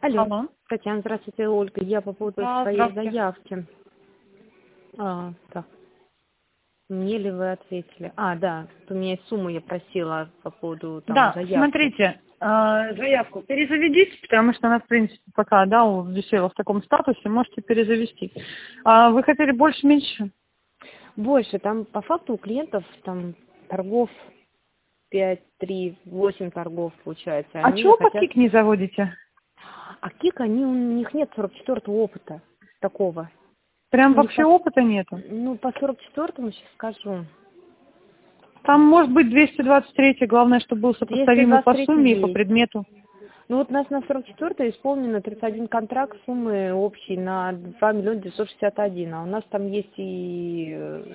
Алло, Алло. Татьяна, здравствуйте, Ольга. Я по поводу Да, своей здравствуйте. заявки. Так, мне ли вы ответили? Да, у меня есть сумму, я просила по поводу там Да, заявки. смотрите, заявку перезаведите, потому что она, в принципе, пока, да, висела в таком статусе, можете перезавести. Вы хотели больше, меньше? Больше, там по факту у клиентов там торгов 5, 3, 8 торгов получается. А Они чего по хотят... КИК не заводите? А КИК, у них нет 44-го опыта такого. Прям У них вообще опыта нету? по 44-му сейчас скажу. Там может быть 223, главное, чтобы был сопоставимый по 223 сумме и по есть. предмету. Ну вот у нас на 44 исполнено 31 контракт суммы общей на 2 миллиона 961, а у нас там есть и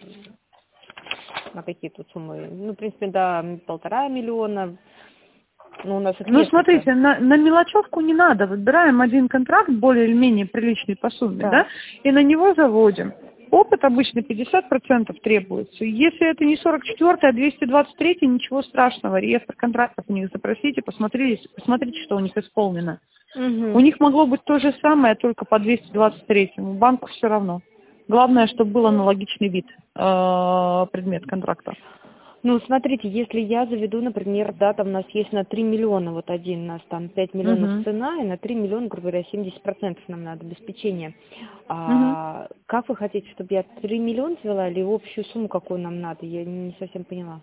на какие тут суммы, ну, в принципе, до 1,5 миллиона, ну, у нас их Ну, несколько. смотрите, на мелочевку не надо. Выбираем один контракт, более или менее приличный по сумме, Да. да, и на него заводим. Опыт обычно 50% требуется. Если это не 44, а 223, ничего страшного. Реестр контрактов у них запросите, посмотрите, что у них исполнено. У Угу. них могло быть то же самое, только по 223. Банку все равно. Главное, чтобы был аналогичный вид, предмет контракта. Ну, смотрите, если я заведу, например, да, там у нас есть на 3 миллиона, вот один у нас там 5 миллионов Мгм. цена, и на 3 миллиона, грубо говоря, 70% нам надо обеспечение. Мгм. Как вы хотите, чтобы я 3 миллиона взяла или общую сумму какую нам надо? Я не совсем поняла.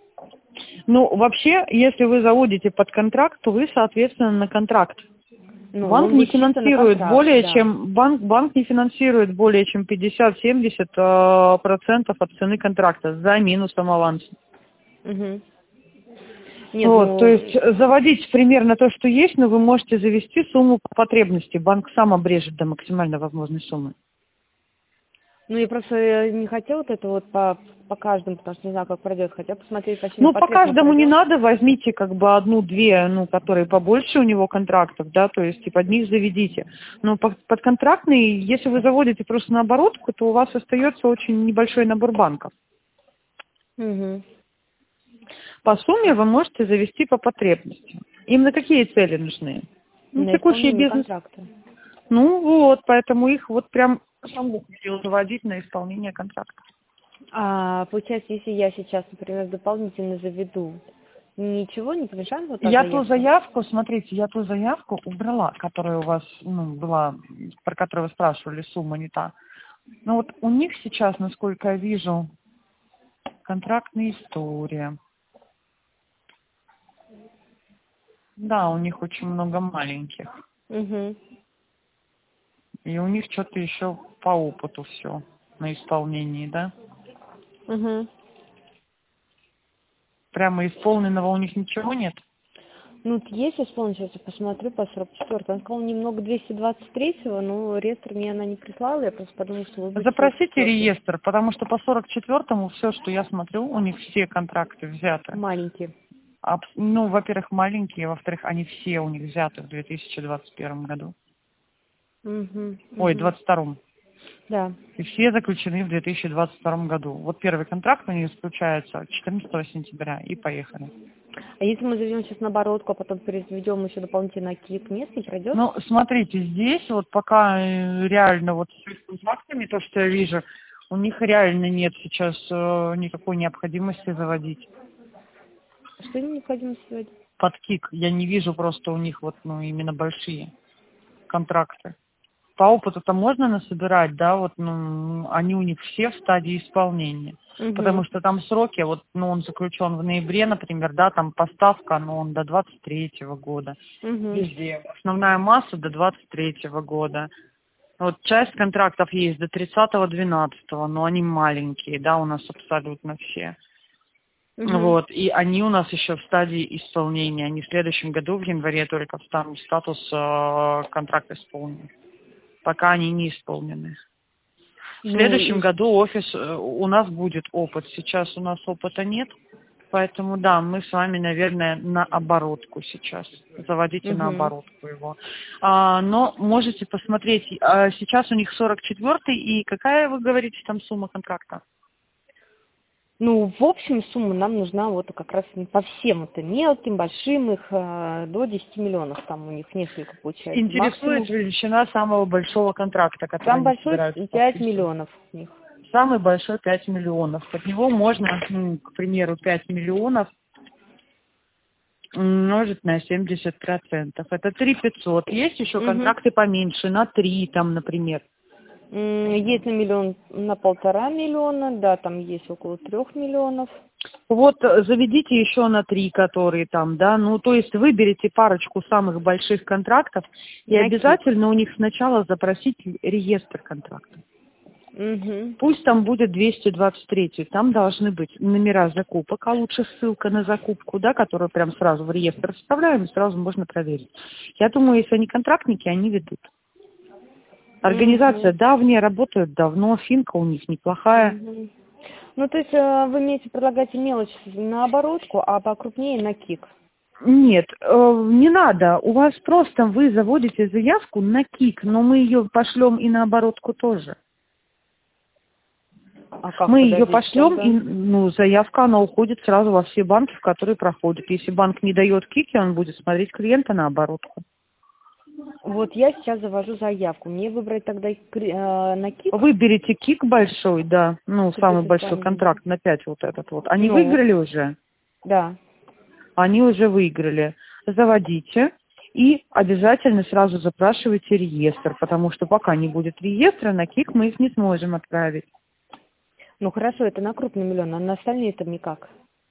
Ну, вообще, если вы заводите под контракт, то вы, соответственно, на контракт. Ну, Банк он не будет чисто на финансирует контракт, более да. чем банк не финансирует более чем 50-70% процентов от цены контракта за минусом аванса. Угу. Нет, Вот, то ну, есть заводить примерно то, что есть, но вы можете завести сумму по потребности. Банк сам обрежет до максимально возможной суммы. я просто не хотела вот это вот по каждому, потому что не знаю, как пройдет. Хотя посмотреть вообще на Ну, по потребность каждому не пройдет. надо, возьмите как бы одну-две, ну, которые побольше у него контрактов, да, то есть и под них заведите. Но подконтрактный, если вы заводите просто на оборотку, то у вас остается очень небольшой набор банков. Угу. По сумме вы можете завести по потребности. Им на какие цели нужны? Ну, На текущий исполнение бизнес. контракта. Ну, вот, поэтому их вот прям сам Бог велел заводить на исполнение контракта. Получается, если я сейчас, например, дополнительно заведу, ничего не помешает вот та Я ту заявка? заявку, смотрите, я ту заявку убрала, которая у вас, ну, была, про которую вы спрашивали, сумма не та. Ну вот у них сейчас, насколько я вижу, контрактная история. Да, у них очень много маленьких. Угу. И у них что-то еще по опыту все на исполнении, да? Угу. Прямо исполненного у них ничего нет? Ну, вот есть исполнить, сейчас я посмотрю по 44. Он сказал немного 223-го, но реестр мне она не прислала, я просто подумала, что вы будете Запросите 44-й. реестр, потому что по 44-му все, что я смотрю, у них все контракты взяты. Маленький. Ну, во-первых, маленькие, во-вторых, они все у них взяты в 2021 году. Угу. Ой, Угу. 22-м. Да. И все заключены в 2022 году. Вот первый контракт у них заключается 14 сентября, и поехали. А если мы заведем сейчас на оборотку, а потом переведем еще дополнительно на КИК, нет, не пройдет? Ну, смотрите, здесь вот пока реально вот с контрактами, то, что я вижу, у них реально нет сейчас никакой необходимости заводить. Что им необходимо сегодня? Под КИК я не вижу просто у них вот, ну, именно большие контракты. По опыту-то можно насобирать, да, вот, ну, они у них все в стадии исполнения. Угу. Потому что там сроки, вот, ну, он заключен в ноябре, например, да, там поставка, ну, он до 23-го года. Угу. Везде. Основная масса до 23-го года. Вот часть контрактов есть до 30-12, но они маленькие, да, у нас абсолютно все. Угу. Вот, и они у нас еще в стадии исполнения. Они в следующем году, в январе, только встанут в статус контракт исполнен. Пока они не исполнены. В Ну следующем и году офис у нас будет опыт. Сейчас у нас опыта нет. Поэтому, да, мы с вами, наверное, на оборотку сейчас. Заводите на угу. оборотку его. Но можете посмотреть, сейчас у них 44-й, и какая, вы говорите, там сумма контракта? Ну, в общем, сумма нам нужна вот как раз по всем, это мелким, большим, их до 10 миллионов, там у них несколько получается. Интересует Максимум, величина самого большого контракта, который самый они большой собираются 5 подписывать. миллионов у них. Самый большой 5 миллионов. Под него можно, ну, к примеру, 5 миллионов умножить на 70%. Это 3 500. Есть еще Угу. контракты поменьше, на 3 там, например. Есть на миллион, на 1,5 миллиона, да, там есть около 3 миллионов. Вот заведите еще на 3, которые там, да, ну, то есть выберите парочку самых больших контрактов и На КИК. обязательно у них сначала запросить реестр контрактов. Угу. Пусть там будет 223, там должны быть номера закупок, а лучше ссылка на закупку, да, которую прям сразу в реестр вставляем, и сразу можно проверить. Я думаю, если они контрактники, они ведут. Организация Угу. давняя, работает давно, финка у них неплохая. Угу. Ну, то есть вы имеете, предлагаете мелочь на оборотку, а покрупнее на КИК. Нет, не надо. У вас просто вы заводите заявку на КИК, но мы ее пошлем и на оборотку тоже. А как, Мы ее подождите пошлем, тогда? и ну, заявка, она уходит сразу во все банки, в которые проходит. Если банк не дает КИКи, он будет смотреть клиента на оборотку. Вот я сейчас завожу заявку. Мне выбрать тогда на КИК? Выберите КИК большой, да, ну, самый большой 4,5. контракт на 5 вот этот вот. Они Ну, выиграли уже? да. Они уже выиграли. Заводите и обязательно сразу запрашивайте реестр, потому что пока не будет реестра, на КИК мы их не сможем отправить. Ну, хорошо, это на крупный миллион, а на остальные там никак.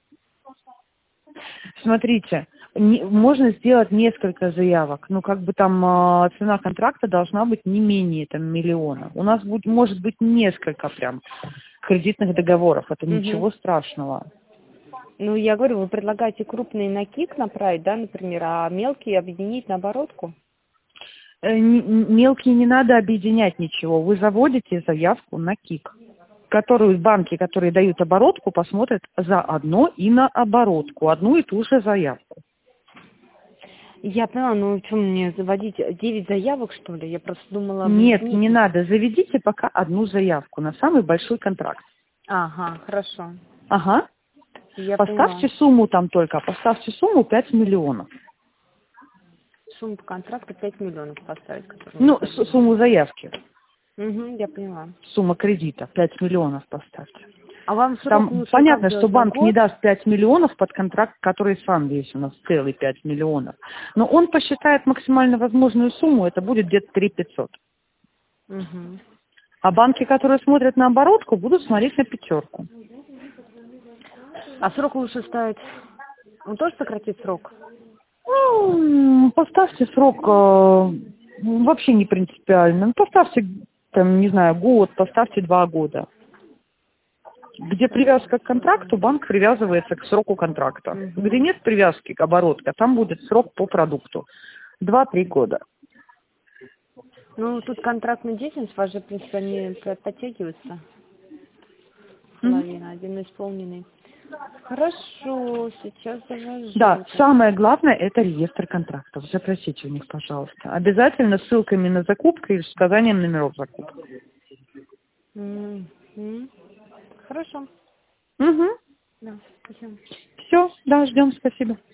Смотрите, можно сделать несколько заявок, но как бы там цена контракта должна быть не менее там миллиона. У нас будет, может быть несколько прям кредитных договоров, это Угу. ничего страшного. Ну, я говорю, вы предлагаете крупные на КИК направить, да, например, а мелкие объединить на оборотку? Мелкие не надо объединять ничего, вы заводите заявку на КИК, которую банки, которые дают оборотку, посмотрят заодно и на оборотку, одну и ту же заявку. Я поняла, ну что мне заводить 9 заявок, что ли? Я просто думала Нет, объединить не их. надо, заведите пока одну заявку на самый большой контракт. Ага, хорошо. Ага. Я поняла. Поставьте сумму там только, поставьте сумму 5 миллионов. Сумму по контракту 5 миллионов поставить, которую мы Ну, хотим. сумму заявки, Угу, я поняла. сумма кредита, 5 миллионов поставьте. А вам срок Там лучше как понятно, что делать, на банк не год? даст 5 миллионов под контракт, который сам весь у нас целый 5 миллионов. Но он посчитает максимально возможную сумму, это будет где-то 3 500. Угу. А банки, которые смотрят на оборотку, будут смотреть на пятерку. А срок лучше ставить? Он тоже сократит срок? Поставьте срок вообще не принципиально. Ну, поставьте, там, не знаю, год, поставьте 2 года. Где привязка к контракту, банк привязывается к сроку контракта. Угу. Где нет привязки к оборотке, там будет срок по продукту. 2-3 года. Ну, тут контрактный деятельность, вас же, в принципе, они подтягиваются. Мгм. Половина, один исполненный. Хорошо, сейчас завожу. Да, самое главное это реестр контрактов. Запросите у них, пожалуйста. Обязательно с ссылками на закупку и с указанием номеров закупок. Мгм. Хорошо. Угу. Да, спасибо. Все, да, ждем, спасибо.